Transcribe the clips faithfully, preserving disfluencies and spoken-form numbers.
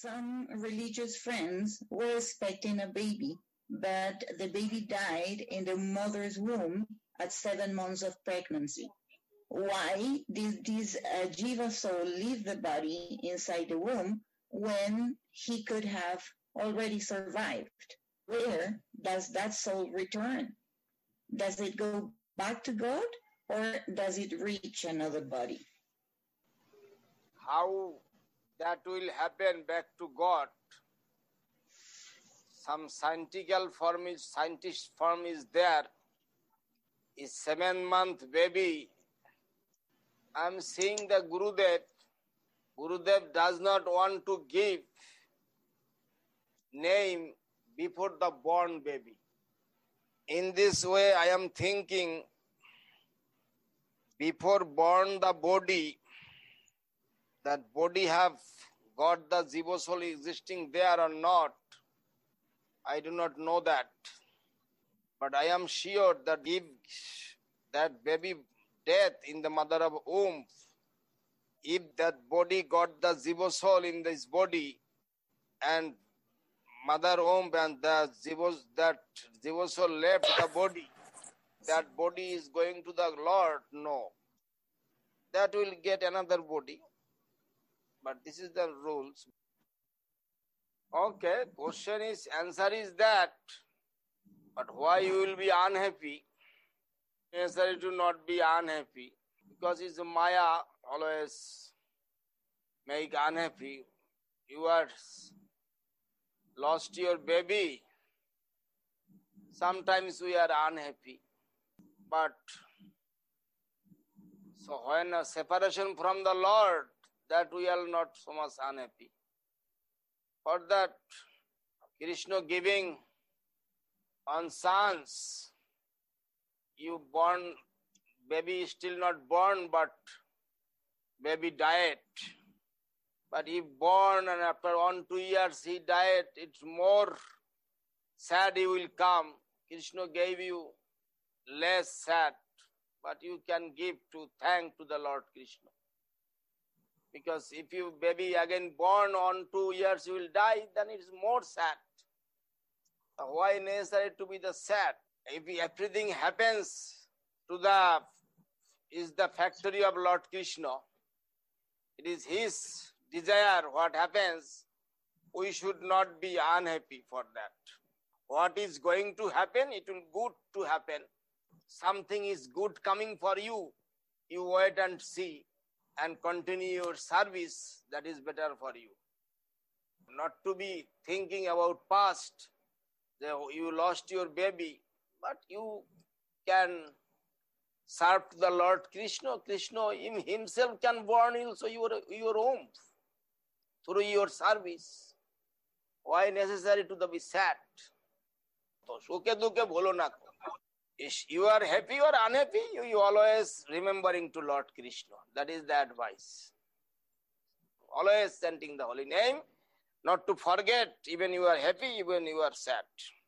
Some religious friends were expecting a baby, but the baby died in the mother's womb at seven months of pregnancy. Why did this uh, jiva soul leave the body inside the womb when he could have already survived? Where does that soul return? Does it go back to God, or does it reach another body? How that will happen back to God? Some scientific form is, scientist form is there. Is seven month baby. I'm seeing the Gurudev. Gurudev does not want to give name before the born baby. In this way, I am thinking, before born the body, that body have got the jiva soul existing there or not, I do not know that. But I am sure that if that baby death in the mother of womb, if that body got the jiva soul in this body, and mother womb and the jiva, that jiva soul left the body, that body is going to the Lord? No. That will get another body. But this is the rules. Okay, question is, answer is that. But why you will be unhappy? Necessary to not be unhappy. Because it's Maya always make unhappy. You are lost your baby. Sometimes we are unhappy. But so when a separation from the Lord, that we are not so much unhappy. For that, Krishna giving on sons, you born, baby is still not born, but baby died. But if born and after one, two years he died, it's more sad he will come. Krishna gave you less sad, but you can give to thank to the Lord Krishna. Because if you baby again born on two years you will die, then it is more sad. So why necessary to be the sad? If everything happens to the, is the factory of Lord Krishna, it is his desire what happens, we should not be unhappy for that. What is going to happen, it will good to happen. Something is good coming for you, you wait and see and continue your service, that is better for you. Not to be thinking about past, that you lost your baby, but you can serve the Lord Krishna. Krishna himself can born also your, your home through your service. Why necessary to be sad? So, sukhe dukhe bholo na. If you are happy or unhappy, you, you always remembering to Lord Krishna. That is the advice. Always chanting the holy name, not to forget even you are happy, even you are sad.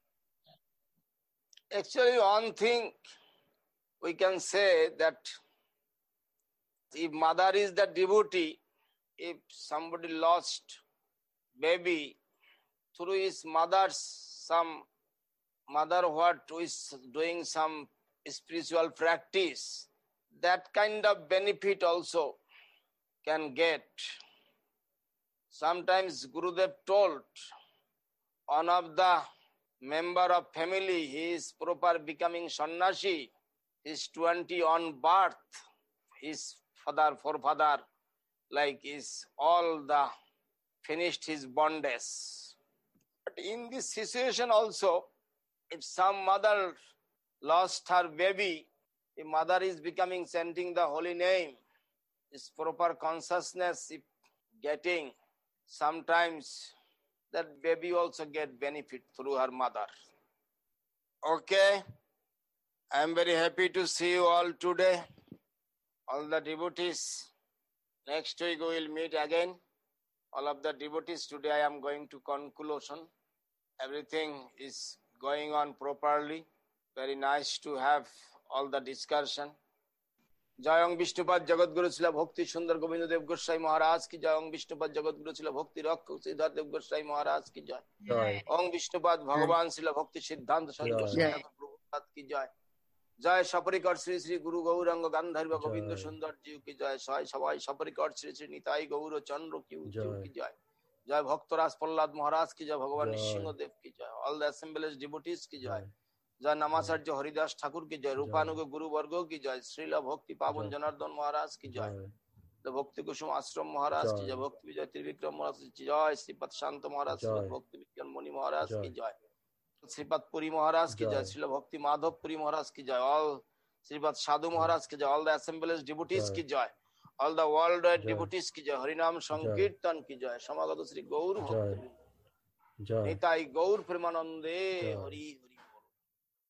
Actually, one thing we can say that if mother is the devotee, if somebody lost baby, through his mother's some mother what is doing some spiritual practice, that kind of benefit also can get. Sometimes Gurudev told one of the member of family, he is proper becoming sannyasi, he is twenty on birth, his father, forefather, like is all the finished his bondage. But in this situation also, if some mother lost her baby, the mother is becoming chanting the holy name, is proper consciousness if getting, sometimes that baby also get benefit through her mother. Okay, I am very happy to see you all today, all the devotees. Next week we will meet again. All of the devotees, today I am going to conclusion. Everything is going on properly. Very nice to have all the discussion. জয়ং Vishnupada জগৎগুরু ছিল ভক্তি সুন্দর গোবিন্দ দেব গোস্বাই মহারাজ কি জয়। অং বিষ্ণুপাদ জগৎগুরু ছিল ভক্তি রক্ষক শ্রীধর দেব গোস্বাই মহারাজ কি জয়। অং বিষ্ণুপাদ ভগবান ছিল ভক্তি সিদ্ধান্ত প্রভুপাদ কি জয়। জয় সপরিকর শ্রী শ্রী গুরু গৌরাঙ্গ গান্ধার্ব গোবিন্দ সুন্দর জিউ কি জয়। সবাই সবাই সপরিকর শ্রী শ্রী নিতাই গৌর চন্দ্র কি জিউ কি জয়। জয় ভক্তরাজ প্রহ্লাদ মহারাজ কি জয়। ভগবান নৃসিংহদেব কি জয়। অল দ্য অ্যাসেম্বলেজ ডিভোটিস কি জয়। জয় নামাচার্য হরিদাস ঠাকুর কি জয়। রূপানুগ গুরু বর্গ কি জয়। শ্রীল ভক্তি পাবন জনার্দন মহারাজ কি জয়। ভক্তি কুসুম আশ্রম মহারাজ কি জয়। ভক্তি বিজয় ত্রিবিক্রম মহারাজ কি জয়। শ্রীপদ শান্ত মহারাজ ভক্তি বিজ্ঞান মণি মহারাজ কি জয়। শ্রীপদ পুরী মহারাজ কি জয়। শ্রীল ভক্তি মাধব পুরী মহারাজ কি জয়। অল শ্রীপদ সাধু মহারাজ কি জয়। অল দ্য অ্যাসেম্বলেজ ডিভোটিস কি জয়। All the world wide devotees কি জয়। হরিনাম সংকীর্তন কি জয়। সমাগত শ্রী গৌর ভক্ত নিতাই গৌর প্রেমানন্দে হরি হরি।